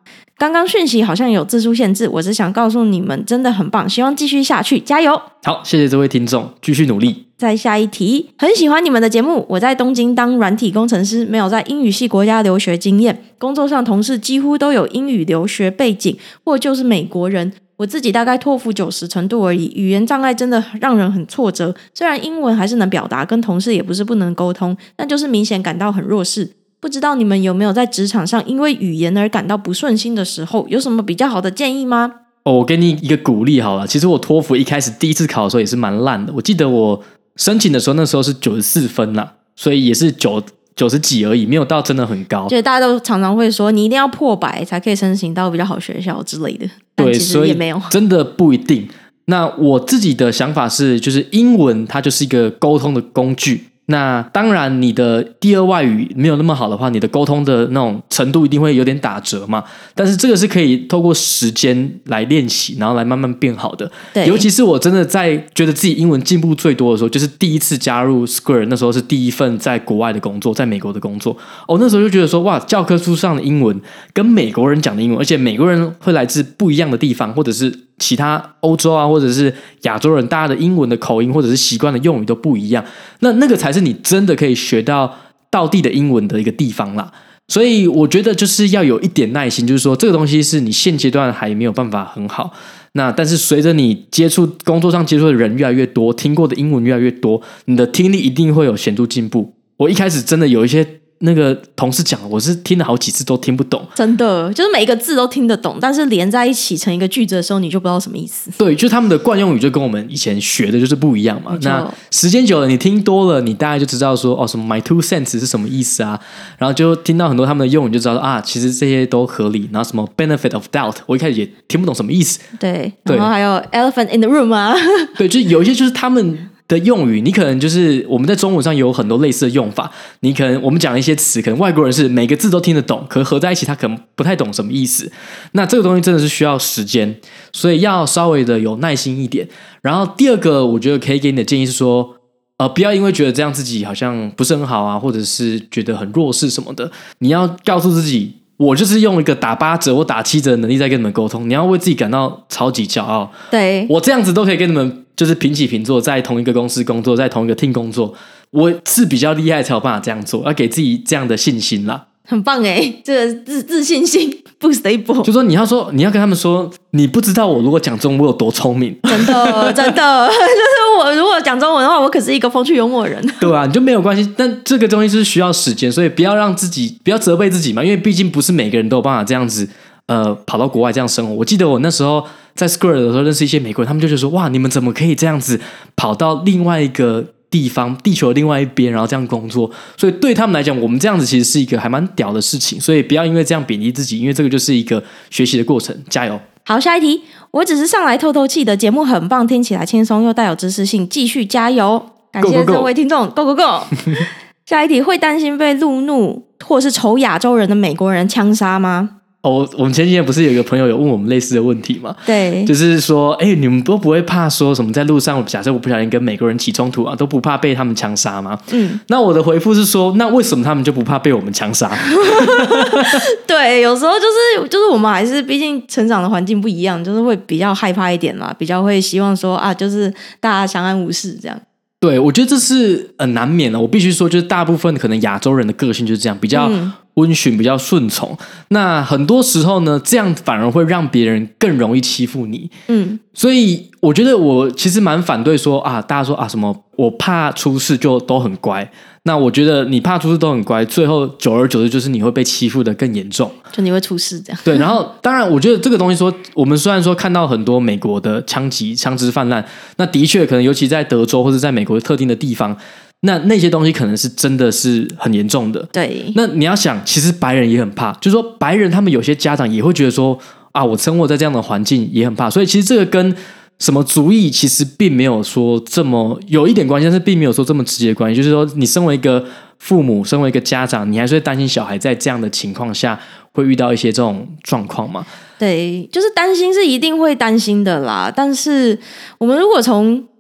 刚刚讯息好像有字数限制，我只想告诉你们真的很棒，希望继续下去，加油。 好，谢谢这位听众，继续努力。 再下一题，很喜欢你们的节目，我在东京当软体工程师，没有在英语系国家留学经验，工作上同事几乎都有英语留学背景或就是美国人，我自己大概托福90程度而已，语言障碍真的让人很挫折，虽然英文还是能表达，跟同事也不是不能沟通，但就是明显感到很弱势。不知道你们有没有在职场上因为语言而感到不顺心的时候，有什么比较好的建议吗？ 我给你一个鼓励好了，其实我托福一开始第一次考的时候也是蛮烂的，我记得我申请的时候那时候是94分啦，所以也是90几而已，没有到真的很高。 就大家都常常会说你一定要破100才可以申请到比较好学校之类的，但其实也没有， 真的不一定。那我自己的想法是，就是英文它就是一个沟通的工具，那当然你的第二外语没有那么好的话，你的沟通的那种程度一定会有点打折嘛，但是这个是可以透过时间来练习，然后来慢慢变好的。 对， 尤其是我真的在觉得自己英文进步最多的时候，就是第一次加入 Square， 那时候是第一份在国外的工作，在美国的工作。那时候就觉得说，哇，教科书上的英文跟美国人讲的英文，而且美国人会来自不一样的地方，或者是其他欧洲啊，或者是亚洲人，大家的英文的口音或者是习惯的用语都不一样，那个才是你真的可以学到道地的英文的一个地方啦。所以我觉得就是要有一点耐心，就是说这个东西是你现阶段还没有办法很好，那但是随着你工作上接触的人越来越多，听过的英文越来越多，你的听力一定会有显著进步。我一开始真的有一些那个同事讲，我是听了好几次都听不懂， 真的就是每一个字都听得懂，但是连在一起成一个句子的时候你就不知道什么意思。 对，就他们的惯用语就跟我们以前学的就是不一样嘛。那时间久了你听多了，你大概就知道说什么 my 2 cents 是什么意思啊，然后就听到很多他们的用语就知道啊，其实这些都合理。然后什么 benefit of doubt 我一开始也听不懂什么意思。 对，然后还有 elephant in the room 啊对，就有一些就是他们的用语，你可能就是我们在中文上有很多类似的用法，你可能我们讲一些词，可能外国人是每个字都听得懂，可合在一起他可能不太懂什么意思。那这个东西真的是需要时间，所以要稍微的有耐心一点。然后第二个我觉得可以给你的建议是说不要因为觉得这样自己好像不是很好啊，或者是觉得很弱势什么的，你要告诉自己，我就是用一个打8折或打7折的能力在跟你们沟通，你要为自己感到超级骄傲。 对， 我这样子都可以跟你们就是平起平坐，在同一个公司工作，在同一个 team 工作，我是比较厉害才有办法这样做，要给自己这样的信心啦。 很棒耶，这个自信心 boost 一波。 就说你要跟他们说，你不知道我如果讲中文我有多聪明， 真的就是我如果讲中文的话，我可是一个风趣幽默的人。 对啊，你就没有关系，但这个东西是需要时间，所以不要责备自己嘛，因为毕竟不是每个人都有办法这样子跑到国外这样生活。我记得我那时候在 Square 的时候认识一些美国人，他们就觉得说，哇，你们怎么可以这样子跑到另外一个地方，地球的另外一边，然后这样工作？所以对他们来讲，我们这样子其实是一个还蛮屌的事情，所以不要因为这样贬低自己，因为这个就是一个学习的过程，加油。 好，下一题，我只是上来透透气的，节目很棒，听起来轻松又带有知识性，继续加油！感谢这位听众 ，Go Go Go！ 下一题，会担心被路怒或是仇亚洲人的美国人枪杀吗？ 我们前几天不是有一个朋友有问我们类似的问题吗？ 对， 就是说，你们都不会怕说什么在路上，假设我不小心跟美国人起冲突啊，都不怕被他们枪杀吗？那我的回复是说，那为什么他们就不怕被我们枪杀？ 对，有时候就是我们还是毕竟成长的环境不一样，就是会比较害怕一点啦，比较会希望说啊，就是大家相安无事这样。 对，我觉得这是难免的。我必须说，就是大部分可能亚洲人的个性就是这样，比较温驯，比较顺从。那很多时候呢，这样反而会让别人更容易欺负你。所以我觉得我其实蛮反对说啊，大家说啊什么我怕出事就都很乖。那我觉得你怕出事都很乖，最后久而久之就是你会被欺负的更严重， 就你会出事这样。 对，然后当然我觉得这个东西说，我们虽然说看到很多美国的枪支泛滥，那的确可能尤其在德州或者在美国特定的地方，那些东西可能是真的是很严重的。 对， 那你要想，其实白人也很怕，就是说白人他们有些家长也会觉得说啊，我生活在这样的环境也很怕，所以其实这个跟什么族裔其实并没有说这么有一点关系，但是并没有说这么直接的关系。就是说，你身为一个父母，身为一个家长，你还是会担心小孩在这样的情况下会遇到一些这种状况吗？ 对，就是担心是一定会担心的啦。但是我们如果从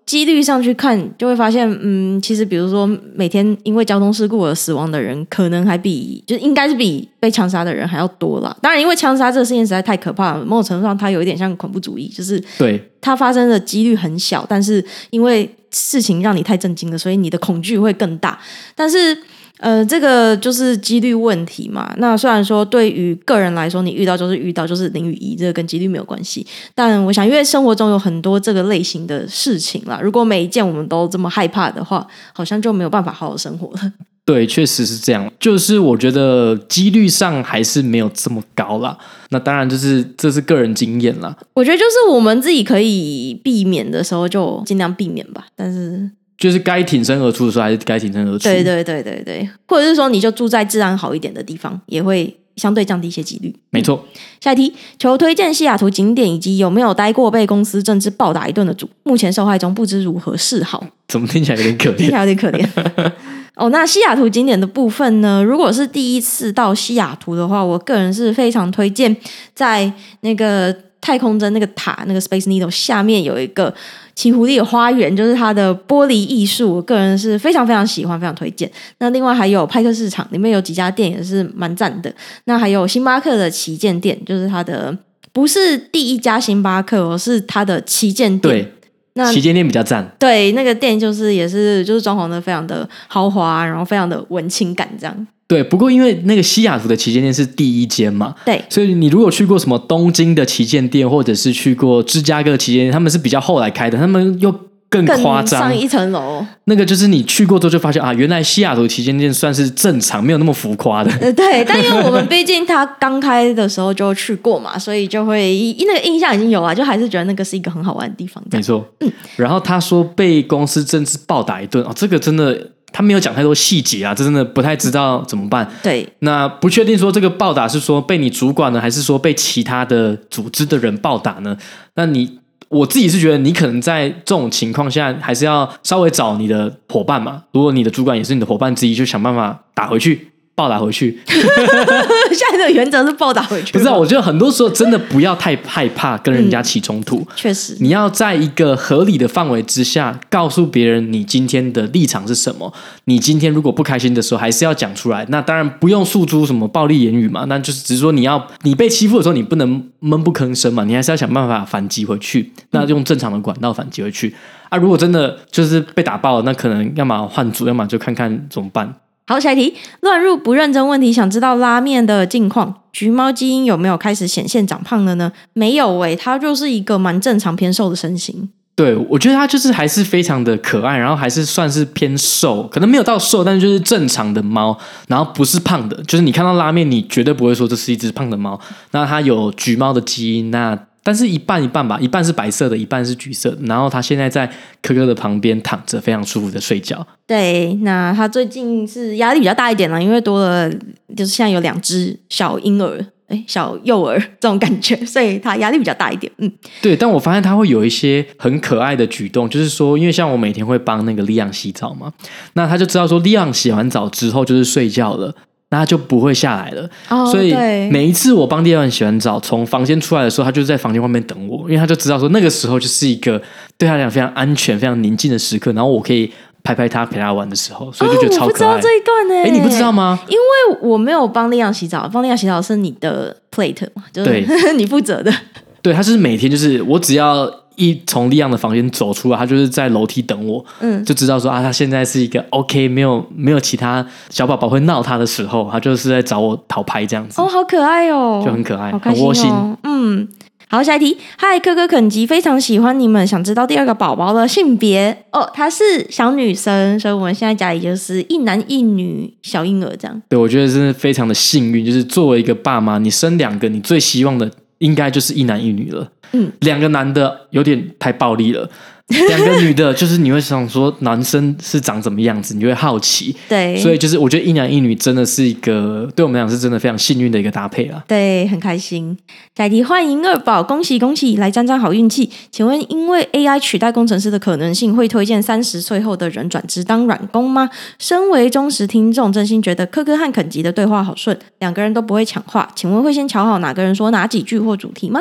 几率上去看，就会发现，其实比如说每天因为交通事故而死亡的人，可能还就是应该是比被枪杀的人还要多啦。当然，因为枪杀这个事件实在太可怕了，某种程度上它有一点像恐怖主义，就是对它发生的几率很小，但是因为事情让你太震惊了，所以你的恐惧会更大。但是这个就是几率问题嘛。那虽然说对于个人来说，你遇到就是0与1，这个跟几率没有关系。但我想，因为生活中有很多这个类型的事情啦，如果每一件我们都这么害怕的话，好像就没有办法好好生活了。 对，确实是这样。就是我觉得几率上还是没有这么高啦。那当然就是这是个人经验啦。 我觉得就是我们自己可以避免的时候就尽量避免吧。但是就是该挺身而出的时候还是该挺身而出。 对对对对对，或者是说你就住在治安好一点的地方，也会相对降低一些几率。 没错。 下一题，求推荐西雅图景点以及有没有待过被公司政治暴打一顿的组，目前受害中，不知如何是好。 怎么听起来有点可怜？ 听起来有点可怜。那西雅图景点的部分呢？如果是第一次到西雅图的话，我个人是非常推荐在那个太空针那个塔那个 Space Needle 下面有一个奇狐狸的花园，就是它的玻璃艺术，我个人是非常非常喜欢，非常推荐。那另外还有派克市场，里面有几家店也是蛮赞的。那还有星巴克的旗舰店，就是它的不是第一家星巴克是它的旗舰店。 对。旗舰店比较赞。 对，那个店就是装潢的非常的豪华，然后非常的文青感这样。 对，不过因为那个西雅图的旗舰店是第一间嘛， 对， 所以你如果去过什么东京的旗舰店，或者是去过芝加哥的旗舰店，他们是比较后来开的，他们又更夸张， 上一层楼。 那个就是你去过之后就发现啊，原来西雅图旗舰店算是正常，没有那么浮夸的。 对，但因为我们毕竟它刚开的时候就去过嘛，所以就会那个印象已经有了，就还是觉得那个是一个很好玩的地方。 没错。然后他说被公司政治暴打一顿哦，这个真的他没有讲太多细节啊，这真的不太知道怎么办。 对， 那不确定说这个暴打是说被你主管呢，还是说被其他的组织的人暴打呢？那我自己是觉得你可能在这种情况下还是要稍微找你的伙伴嘛，如果你的主管也是你的伙伴之一，就想办法打回去，暴打回去。 现在的原则是暴打回去。 不是啊，我觉得很多时候真的不要太害怕跟人家起冲突。 确实， 你要在一个合理的范围之下告诉别人你今天的立场是什么，你今天如果不开心的时候还是要讲出来。那当然不用诉诸什么暴力言语嘛，那就是只是说你被欺负的时候你不能闷不吭声嘛，你还是要想办法反击回去，那用正常的管道反击回去啊。如果真的就是被打爆了，那可能要么换组，要么就看看怎么办。 好，下一题，乱入不认真问题，想知道拉面的近况，橘猫基因有没有开始显现长胖了呢？没有它就是一个蛮正常偏瘦的身形。 对，我觉得它就是还是非常的可爱，然后还是算是偏瘦，可能没有到瘦，但是就是正常的猫，然后不是胖的，就是你看到拉面你绝对不会说这是一只胖的猫。那它有橘猫的基因，但是一半一半吧，一半是白色的，一半是橘色的。然后他现在在科科的旁边躺着，非常舒服的睡觉。 对，那他最近是压力比较大一点了，因为多了，就是现在有2只小婴儿，小幼儿这种感觉，所以他压力比较大一点。 对，但我发现他会有一些很可爱的举动，就是说，因为像我每天会帮那个利昂洗澡嘛，那他就知道说利昂洗完澡之后就是睡觉了。那他就不会下来了。所以每一次我帮利昂洗完澡从房间出来的时候，他就在房间外面等我，因为他就知道说那个时候就是一个对他来讲非常安全非常宁静的时刻，然后我可以拍拍他陪他玩的时候，所以就觉得超可爱。 我不知道这一段你不知道吗？ 因为我没有帮利昂洗澡，帮利昂洗澡是你的 plate 嘛，就是你负责的。 对，他是每天就是我只要一从利昂的房间走出来，他就是在楼梯等我，就知道说他现在是一个 OK， 没有其他小宝宝会闹他的时候，他就是在找我讨拍这样子。 好可爱哦， 就很可爱， 好开心哦， 很窝心。 好，下一题。嗨，可可肯吉非常喜欢你们，想知道第2个宝宝的性别她是小女生，所以我们现在家里就是1男1女小婴儿这样。 对，我觉得真的非常的幸运，就是作为一个爸妈，你生2个，你最希望的应该就是1男1女了。2个男的有点太暴力了，2个女的就是你会想说男生是长怎么样子，你就会好奇。 对， 所以就是我觉得1男1女真的是一个对我们来讲是真的非常幸运的一个搭配啦。 对，很开心。下一题，欢迎2宝，恭喜恭喜，来沾沾好运气。请问因为 AI 取代工程师的可能性，会推荐30岁后的人转职当软工吗？身为忠实听众，真心觉得科科和肯吉的对话好顺，2个人都不会抢话，请问会先瞧好哪个人说哪几句或主题吗？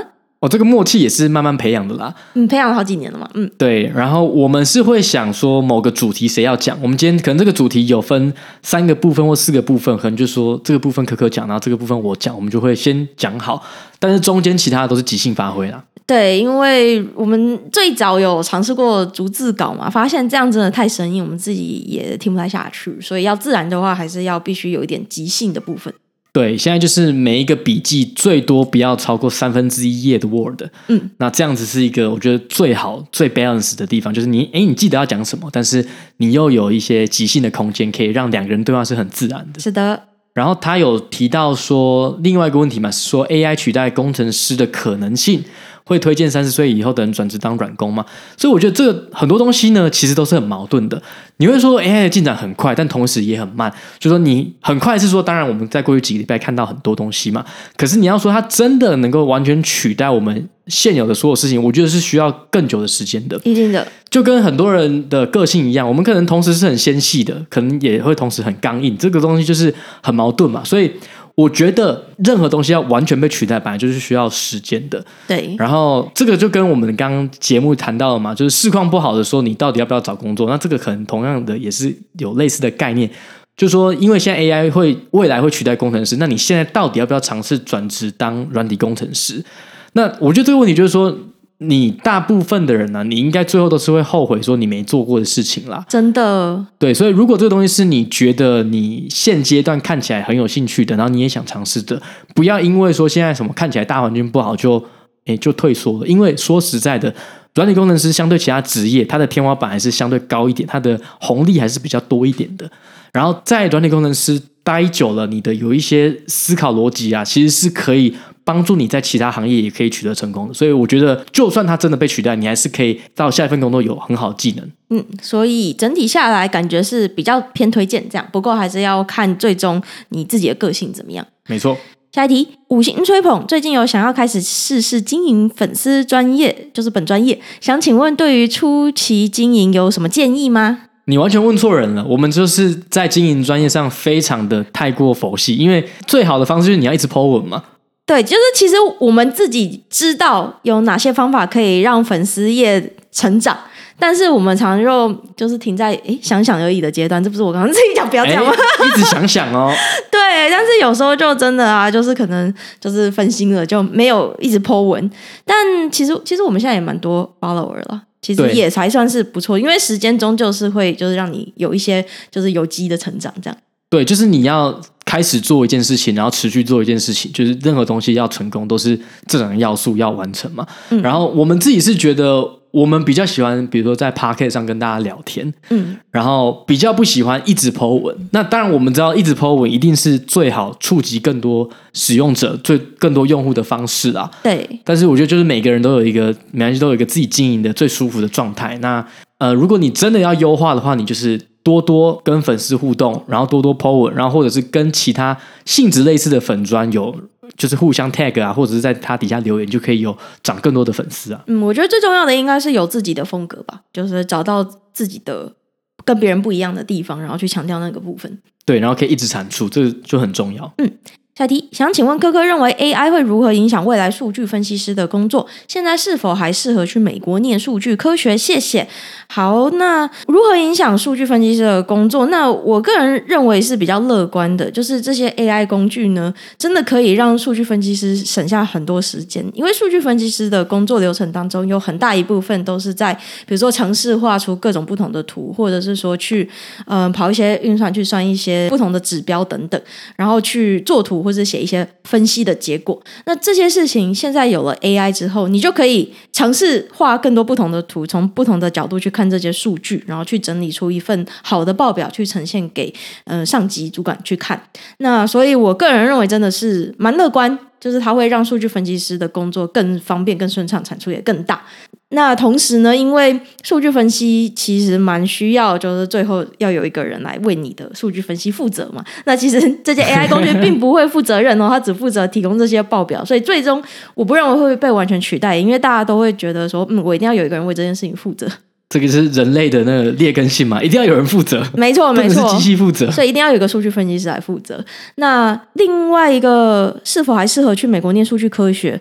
这个默契也是慢慢培养的啦。 培养了好几年了嘛。 对，然后我们是会想说某个主题谁要讲，我们今天可能这个主题有分3个部分或4个部分，可能就说这个部分可可讲，然后这个部分我讲，我们就会先讲好，但是中间其他的都是即兴发挥啦。 对，因为我们最早有尝试过逐字稿嘛，发现这样真的太生硬，我们自己也听不太下去，所以要自然的话，还是要必须有一点即兴的部分。 对，现在就是每一个笔记最多不要超过1/3页的 Word。那这样子是一个我觉得最好最 balance 的地方，就是你记得要讲什么，但是你又有一些即兴的空间，可以让2个人对话是很自然的。 是的。 然后他有提到说另外一个问题嘛，是说 AI 取代工程师的可能性，会推荐30岁以后的人转职当软工嘛？所以我觉得这个很多东西呢，其实都是很矛盾的。你会说 AI 的进展很快，但同时也很慢。就说你很快是说，当然我们在过去几个礼拜看到很多东西嘛，可是你要说它真的能够完全取代我们现有的所有事情，我觉得是需要更久的时间的。 一定的， 就跟很多人的个性一样，我们可能同时是很纤细的，可能也会同时很刚硬，这个东西就是很矛盾嘛。所以我觉得任何东西要完全被取代，本来就是需要时间的。 对， 然后这个就跟我们刚刚节目谈到的嘛，就是市况不好的时候，你到底要不要找工作？那这个可能同样的也是有类似的概念，就是说，因为现在 AI 未来会取代工程师，那你现在到底要不要尝试转职当软体工程师？那我觉得这个问题就是说，你大部分的人呢、你应该最后都是会后悔说你没做过的事情啦。 真的。 对，所以如果这个东西是你觉得你现阶段看起来很有兴趣的，然后你也想尝试的，不要因为说现在什么看起来大环境不好就退缩了。因为说实在的，软体工程师相对其他职业，它的天花板还是相对高一点，它的红利还是比较多一点的。然后在软体工程师待久了，你的有一些思考逻辑啊，其实是可以帮助你在其他行业也可以取得成功的。所以我觉得就算它真的被取代，你还是可以到下一份工作有很好的技能。 所以整体下来感觉是比较偏推荐这样，不过还是要看最终你自己的个性怎么样。 没错。 下一题，五星吹捧，最近有想要开始试经营粉丝专业，就是本专业，想请问对于初期经营有什么建议吗？ 你完全问错人了，我们就是在经营专业上非常的太过佛系，因为最好的方式就是你要一直 po 文嘛。 对，就是其实我们自己知道有哪些方法可以让粉丝业成长，但是我们常常就是停在想想而已的阶段，这不是我刚刚自己讲不要这样吗？ 一直想想哦。 对，但是有时候就真的啊，就是可能就是分心了，就没有一直 po 文。但其实我们现在也蛮多 follower 了。其实也才算是不错，因为时间终究是会就是让你有一些就是有机的成长这样。对， 就是你要开始做一件事情，然后持续做一件事情，就是任何东西要成功都是这两个要素要完成嘛。然后我们自己是觉得我们比较喜欢比如说在 Podcast 上跟大家聊天，然后比较不喜欢一直 po 文。那当然我们知道一直 po 文一定是最好触及更多使用者更多用户的方式啦。对，但是我觉得就是每个人都有一个自己经营的最舒服的状态。那如果你真的要优化的话，你就是多多跟粉丝互动，然后多多 po 文，然后或者是跟其他性质类似的粉专就是互相 tag 啊，或者是在他底下留言，就可以有涨更多的粉丝啊。我觉得最重要的应该是有自己的风格吧，就是找到自己的跟别人不一样的地方，然后去强调那个部分。对，然后可以一直产出，这个就很重要。下题，想请问科科认为 AI 会如何影响未来数据分析师的工作？现在是否还适合去美国念数据科学？谢谢。好，那如何影响数据分析师的工作？那我个人认为是比较乐观的，就是这些 AI 工具呢，真的可以让数据分析师省下很多时间，因为数据分析师的工作流程当中有很大一部分都是在比如说程式画出各种不同的图，或者是说去跑一些运算去算一些不同的指标等等，然后去做图或者写一些分析的结果。那这些事情现在有了 AI 之后，你就可以尝试画更多不同的图，从不同的角度去看这些数据，然后去整理出一份好的报表去呈现给上级主管去看。那所以我个人认为真的是蛮乐观，就是它会让数据分析师的工作更方便更顺畅，产出也更大。那同时呢，因为数据分析其实蛮需要就是最后要有一个人来为你的数据分析负责嘛，那其实这些 AI 工具并不会负责任哦，它只负责提供这些报表，所以最终我不认为会被完全取代，因为大家都会觉得说我一定要有一个人为这件事情负责。这个是人类的那个劣根性嘛，一定要有人负责。没错没错，不能是机器负责，所以一定要有一个数据分析师来负责。那另外一个是否还适合去美国念数据科学，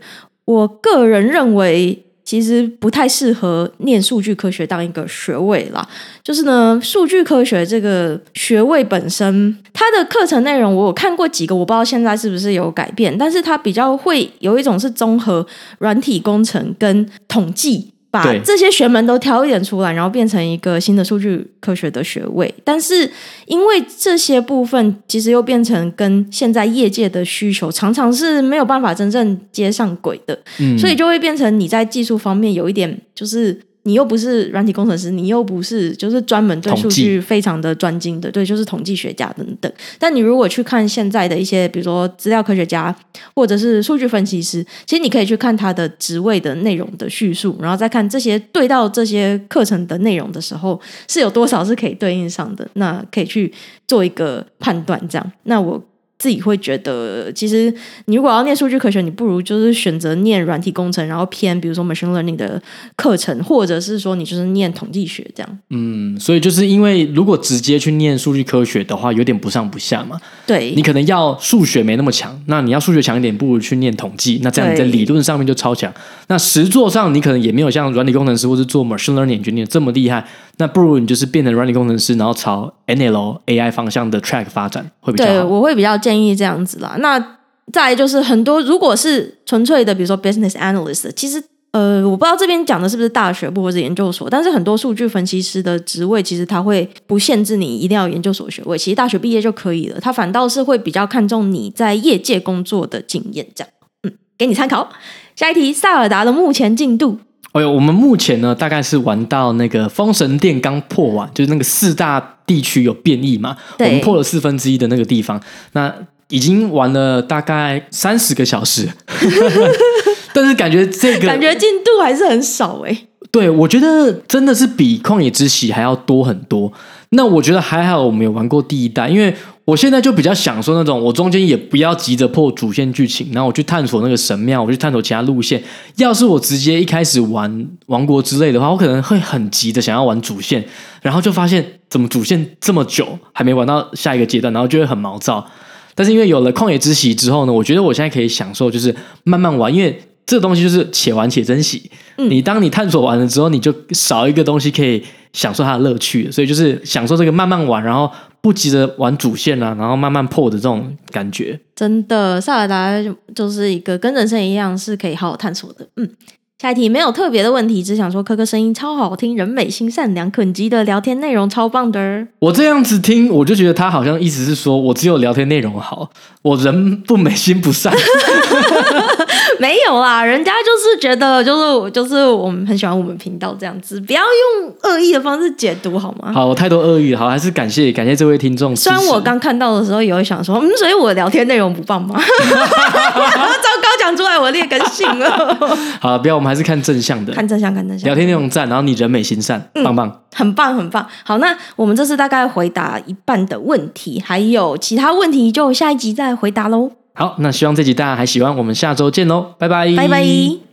我个人认为其实不太适合念数据科学当一个学位啦。就是呢，数据科学这个学位本身，它的课程内容我有看过几个，我不知道现在是不是有改变，但是它比较会有一种是综合软体工程跟统计，把这些学门都挑一点出来，然后变成一个新的数据科学的学位。但是因为这些部分其实又变成跟现在业界的需求常常是没有办法真正接上轨的，所以就会变成你在技术方面有一点就是你又不是软体工程师，你又不是就是专门对数据非常的专精的，对，就是统计学家等等。但你如果去看现在的一些比如说资料科学家或者是数据分析师，其实你可以去看他的职位的内容的叙述，然后再看这些对到这些课程的内容的时候是有多少是可以对应上的，那可以去做一个判断这样。那我自己会觉得其实你如果要念数据科学，你不如就是选择念软体工程，然后偏比如说 machine learning 的课程，或者是说你就是念统计学这样。 所以就是因为如果直接去念数据科学的话有点不上不下嘛， 对， 你可能要数学没那么强，那你要数学强一点不如去念统计，那这样你在理论上面就超强，那实作上你可能也没有像软体工程师或是做 machine learning engineer 这么厉害，那不如你就是变成软体工程师，然后朝 NL AI 方向的 track 发展会比较好。 对，我会比较建议这样子啦。那再来就是很多如果是纯粹的比如说 business analyst， 其实我不知道这边讲的是不是大学部或者研究所，但是很多数据分析师的职位其实他会不限制你一定要有研究所学位，其实大学毕业就可以了，他反倒是会比较看重你在业界工作的经验这样。给你参考。下一题，萨尔达的目前进度。 我们目前呢大概是玩到那个封神殿刚破完，就是那个4大地区有变异嘛，我们破了1/4的那个地方，那已经玩了大概30个小时但是感觉这个感觉进度还是很少对，我觉得真的是比旷野之息还要多很多。那我觉得还好我们有玩过第1代，因为我现在就比较享受那种我中间也不要急着破主线剧情，然后我去探索那个神庙，我去探索其他路线。要是我直接一开始玩王国之类的话，我可能会很急的想要玩主线，然后就发现怎么主线这么久还没玩到下一个阶段，然后就会很毛躁。但是因为有了旷野之息之后呢，我觉得我现在可以享受就是慢慢玩，因为这个东西就是且玩且珍惜。当你探索完了之后，你就少一个东西可以享受它的乐趣，所以就是享受这个慢慢玩，然后不急着玩主线啊，然后慢慢破的这种感觉。 真的，萨尔达就是一个跟人生一样是可以好好探索的。下一题没有特别的问题，只想说科科声音超好听，人美心善良，肯基的聊天内容超棒的。 我这样子听，我就觉得他好像意思是说我只有聊天内容好，我人不美心不善。 没有啦，人家就是觉得就是我们很喜欢我们频道这样子，不要用恶意的方式解读好吗？ 好，我太多恶意了，好，还是感谢这位听众。 虽然我刚看到的时候也会想说，所以我的聊天内容不棒吗？糟糕，讲出来我劣根性了。 好，不要，我们还是看正向的， 看正向， 聊天内容赞，然后你人美心善，棒棒， 很棒很棒。好，那我们这次大概回答一半的问题，还有其他问题就下一集再回答咯。 好，那希望这集大家还喜欢，我们下周见咯，拜拜， 拜拜。